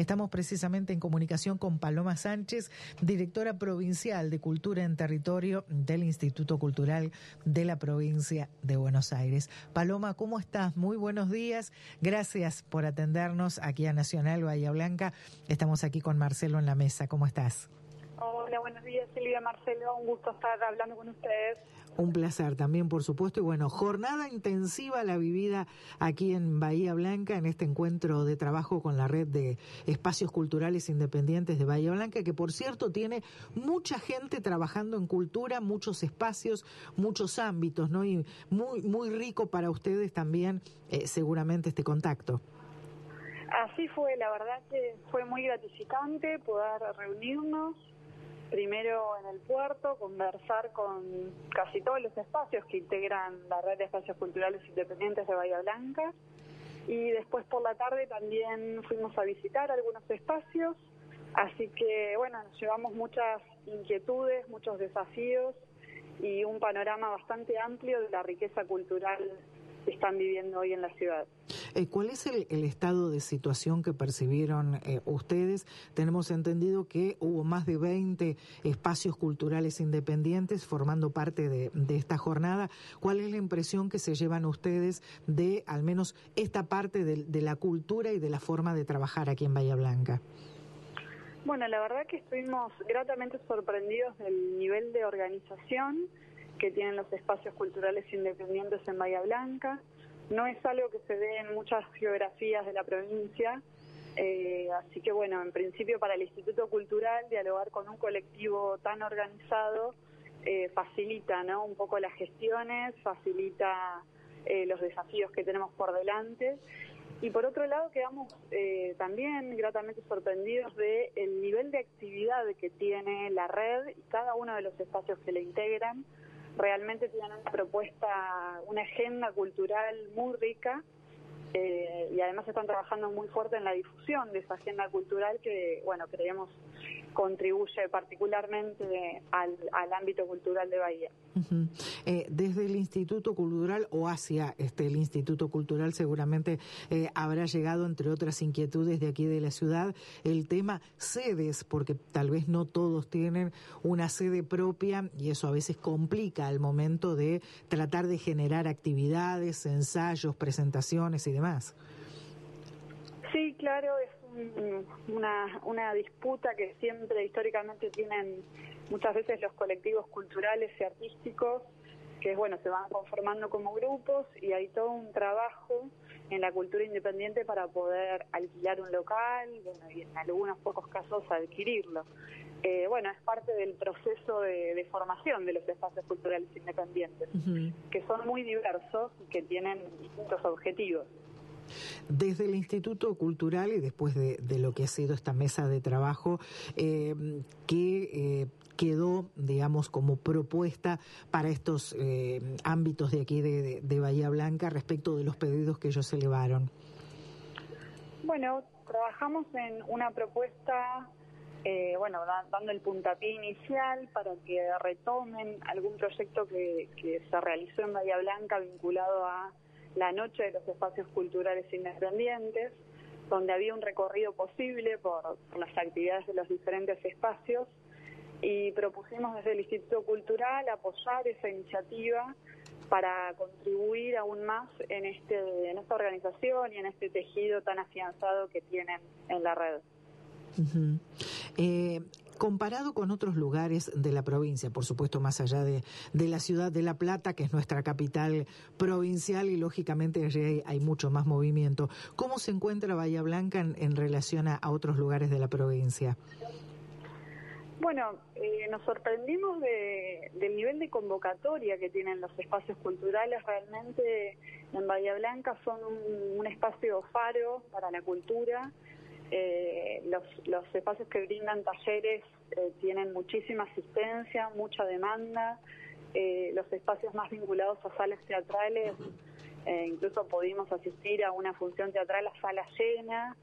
Estamos precisamente en comunicación con Paloma Sánchez, directora provincial de Cultura en Territorio del Instituto Cultural de la Provincia de Buenos Aires. Paloma, ¿cómo estás? Muy buenos días. Gracias por atendernos aquí a Nacional Bahía Blanca. Estamos aquí con Marcelo en la mesa. ¿Cómo estás? Hola, buenos días, Silvia, Marcelo. Un gusto estar hablando con ustedes. Un placer también, por supuesto. Y bueno, jornada intensiva la vivida aquí en Bahía Blanca, en este encuentro de trabajo con la red de espacios culturales independientes de Bahía Blanca, que por cierto tiene mucha gente trabajando en cultura, muchos espacios, muchos ámbitos, ¿no? Y muy rico para ustedes también, seguramente, este contacto. Así fue, la verdad que fue muy gratificante poder reunirnos. Primero en el puerto, conversar con casi todos los espacios que integran la red de espacios culturales independientes de Bahía Blanca. Y después por la tarde también fuimos a visitar algunos espacios. Así que, bueno, nos llevamos muchas inquietudes, muchos desafíos y un panorama bastante amplio de la riqueza cultural que están viviendo hoy en la ciudad. ¿Cuál es el estado de situación que percibieron ustedes? Tenemos entendido que hubo más de 20 espacios culturales independientes formando parte de esta jornada. ¿Cuál es la impresión que se llevan ustedes de al menos esta parte de la cultura y de la forma de trabajar aquí en Bahía Blanca? Bueno, la verdad que estuvimos gratamente sorprendidos del nivel de organización que tienen los espacios culturales independientes en Bahía Blanca. No es algo que se ve en muchas geografías de la provincia, así que bueno, en principio para el Instituto Cultural dialogar con un colectivo tan organizado facilita, ¿no?, un poco las gestiones, facilita los desafíos que tenemos por delante. Y por otro lado quedamos también gratamente sorprendidos de el nivel de actividad que tiene la red y cada uno de los espacios que le integran. Realmente tienen una propuesta, una agenda cultural muy rica y además están trabajando muy fuerte en la difusión de esa agenda cultural que, bueno, creemos contribuye particularmente al ámbito cultural de Bahía. Uh-huh. Desde el Instituto Cultural o hacia el Instituto Cultural seguramente habrá llegado, entre otras inquietudes de aquí de la ciudad, el tema sedes, porque tal vez no todos tienen una sede propia y eso a veces complica al momento de tratar de generar actividades, ensayos, presentaciones y demás. Sí, claro, es una disputa que siempre históricamente tienen muchas veces los colectivos culturales y artísticos, que bueno, se van conformando como grupos y hay todo un trabajo en la cultura independiente para poder alquilar un local, bueno, y en algunos pocos casos adquirirlo. Bueno, es parte del proceso de formación de los espacios culturales independientes, uh-huh, que son muy diversos y que tienen distintos objetivos. Desde el Instituto Cultural y después de lo que ha sido esta mesa de trabajo, ¿qué quedó, digamos, como propuesta para estos ámbitos de aquí de Bahía Blanca respecto de los pedidos que ellos elevaron? Bueno, trabajamos en una propuesta, dando el puntapié inicial para que retomen algún proyecto que se realizó en Bahía Blanca vinculado a la Noche de los Espacios Culturales Independientes, donde había un recorrido posible por las actividades de los diferentes espacios y propusimos desde el Instituto Cultural apoyar esa iniciativa para contribuir aún más en esta organización y en este tejido tan afianzado que tienen en la red. Uh-huh. Comparado con otros lugares de la provincia, por supuesto más allá de la ciudad de La Plata, que es nuestra capital provincial y lógicamente allí hay mucho más movimiento, ¿cómo se encuentra Bahía Blanca en relación a otros lugares de la provincia? Bueno, nos sorprendimos del nivel de convocatoria que tienen los espacios culturales. Realmente en Bahía Blanca son un espacio faro para la cultura. Los espacios que brindan talleres tienen muchísima asistencia, mucha demanda. Los espacios más vinculados a salas teatrales, incluso pudimos asistir a una función teatral a sala llena.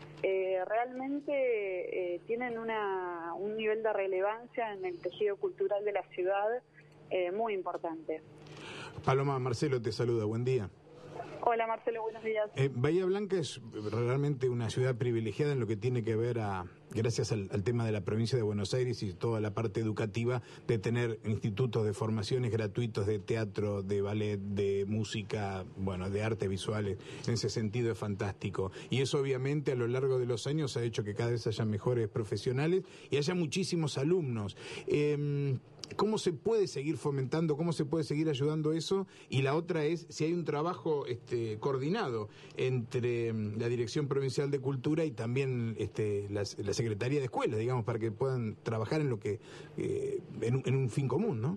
Realmente tienen un nivel de relevancia en el tejido cultural de la ciudad muy importante. Paloma, Marcelo te saluda, buen día. Hola Marcelo, buenos días. Bahía Blanca es realmente una ciudad privilegiada en lo que tiene que ver gracias al tema de la provincia de Buenos Aires y toda la parte educativa, de tener institutos de formaciones gratuitos de teatro, de ballet, de música, bueno, de artes visuales. En ese sentido es fantástico. Y eso obviamente a lo largo de los años ha hecho que cada vez haya mejores profesionales y haya muchísimos alumnos. ¿Cómo se puede seguir fomentando, cómo se puede seguir ayudando eso? Y la otra es si hay un trabajo coordinado entre la Dirección Provincial de Cultura y también la Secretaría de Escuelas, digamos, para que puedan trabajar en lo que en un fin común, ¿no?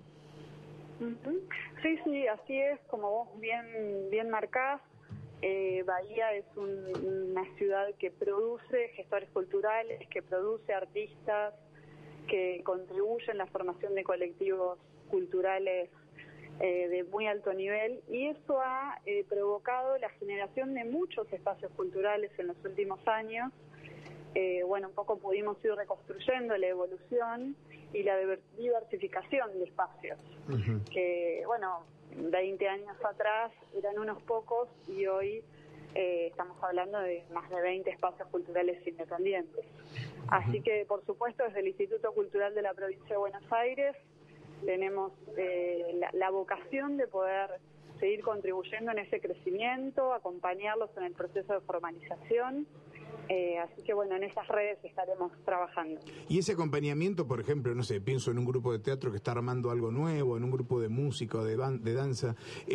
Sí, así es, como vos bien marcás. Bahía es una ciudad que produce gestores culturales, que produce artistas, que contribuye en la formación de colectivos culturales de muy alto nivel, y eso ha provocado la generación de muchos espacios culturales en los últimos años. Un poco pudimos ir reconstruyendo la evolución y la diversificación de espacios, que 20 años atrás eran unos pocos y hoy estamos hablando de más de 20 espacios culturales independientes. Así que, por supuesto, desde el Instituto Cultural de la Provincia de Buenos Aires tenemos la vocación de poder seguir contribuyendo en ese crecimiento, acompañarlos en el proceso de formalización. Así que, en esas redes estaremos trabajando. Y ese acompañamiento, por ejemplo, no sé, pienso en un grupo de teatro que está armando algo nuevo, en un grupo de música o de danza,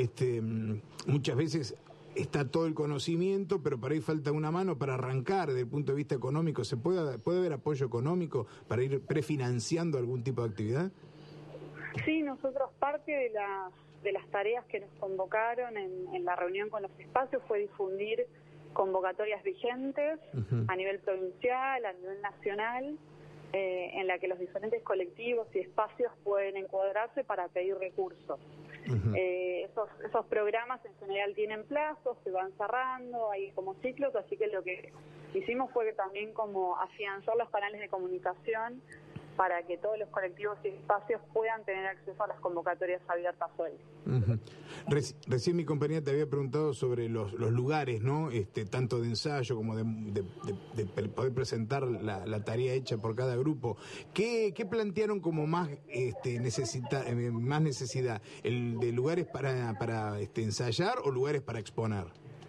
muchas veces está todo el conocimiento, pero por ahí falta una mano para arrancar desde el punto de vista económico. ¿Puede haber apoyo económico para ir prefinanciando algún tipo de actividad? Sí, nosotros parte de las tareas que nos convocaron en la reunión con los espacios fue difundir convocatorias vigentes a nivel provincial, a nivel nacional, en la que los diferentes colectivos y espacios pueden encuadrarse para pedir recursos. Esos programas en general tienen plazos, se van cerrando, hay como ciclos, así que lo que hicimos fue también como afianzar los canales de comunicación para que todos los colectivos y espacios puedan tener acceso a las convocatorias abiertas hoy. Recién mi compañera te había preguntado sobre los lugares, ¿no? Tanto de ensayo como de poder presentar la tarea hecha por cada grupo. ¿Qué plantearon como más necesidad? ¿El de lugares para ensayar o lugares para exponer?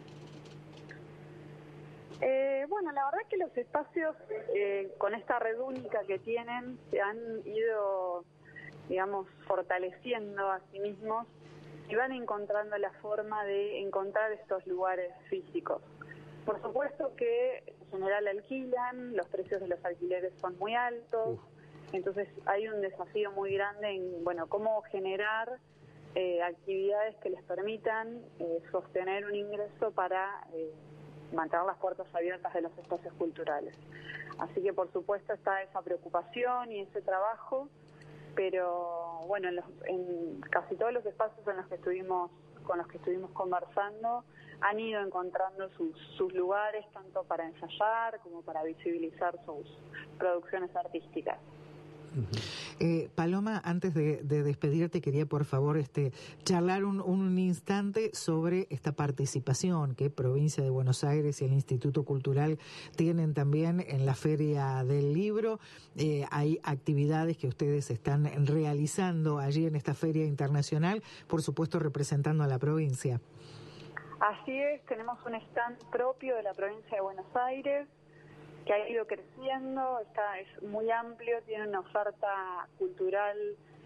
La verdad es que los espacios con esta red única que tienen se han ido, fortaleciendo a sí mismos y van encontrando la forma de encontrar estos lugares físicos. Por supuesto que en general alquilan, los precios de los alquileres son muy altos, entonces hay un desafío muy grande en cómo generar actividades que les permitan sostener un ingreso para mantener las puertas abiertas de los espacios culturales. Así que, por supuesto, está esa preocupación y ese trabajo, pero en casi todos los espacios con los que estuvimos conversando han ido encontrando sus lugares, tanto para ensayar como para visibilizar sus producciones artísticas. Paloma, antes de despedirte, quería por favor charlar un instante sobre esta participación que Provincia de Buenos Aires y el Instituto Cultural tienen también en la Feria del Libro. Hay actividades que ustedes están realizando allí en esta Feria Internacional, por supuesto representando a la provincia. Así es, tenemos un stand propio de la Provincia de Buenos Aires, que ha ido creciendo, es muy amplio, tiene una oferta cultural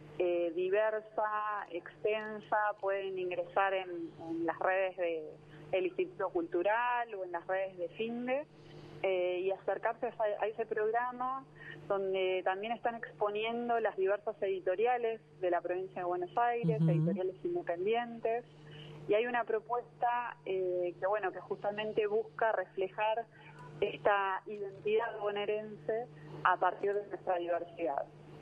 diversa, extensa. Pueden ingresar en las redes del Instituto Cultural o en las redes de FINDE y acercarse a ese programa, donde también están exponiendo las diversas editoriales de la Provincia de Buenos Aires, editoriales independientes, y hay una propuesta que justamente busca reflejar esta identidad bonaerense a partir de nuestra diversidad.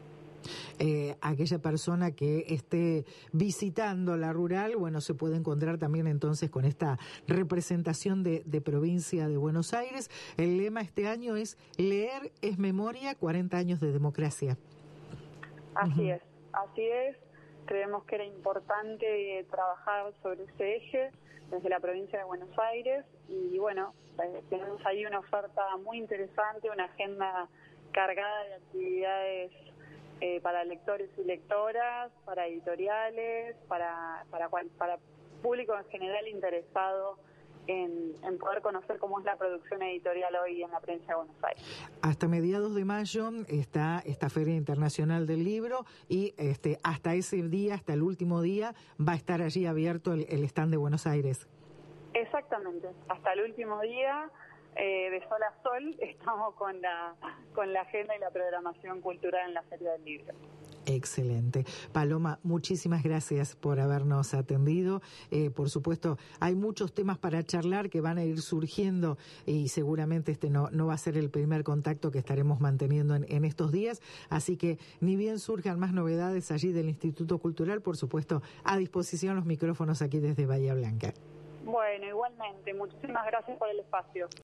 Aquella persona que esté visitando la rural, se puede encontrar también entonces con esta representación de Provincia de Buenos Aires. El lema este año es Leer es Memoria, 40 años de democracia. Así es. creemos que era importante trabajar sobre ese eje desde la provincia de Buenos Aires y bueno, tenemos ahí una oferta muy interesante, una agenda cargada de actividades para lectores y lectoras, para editoriales, para público en general interesado en poder conocer cómo es la producción editorial hoy en la provincia de Buenos Aires. Hasta mediados de mayo está esta Feria Internacional del Libro y hasta ese día, hasta el último día, va a estar allí abierto el stand de Buenos Aires. Exactamente, hasta el último día, de sol a sol, estamos con la agenda y la programación cultural en la Feria del Libro. Excelente. Paloma, muchísimas gracias por habernos atendido. Por supuesto, hay muchos temas para charlar que van a ir surgiendo y seguramente no va a ser el primer contacto que estaremos manteniendo en estos días. Así que ni bien surjan más novedades allí del Instituto Cultural, por supuesto, a disposición los micrófonos aquí desde Bahía Blanca. Bueno, igualmente. Muchísimas gracias por el espacio.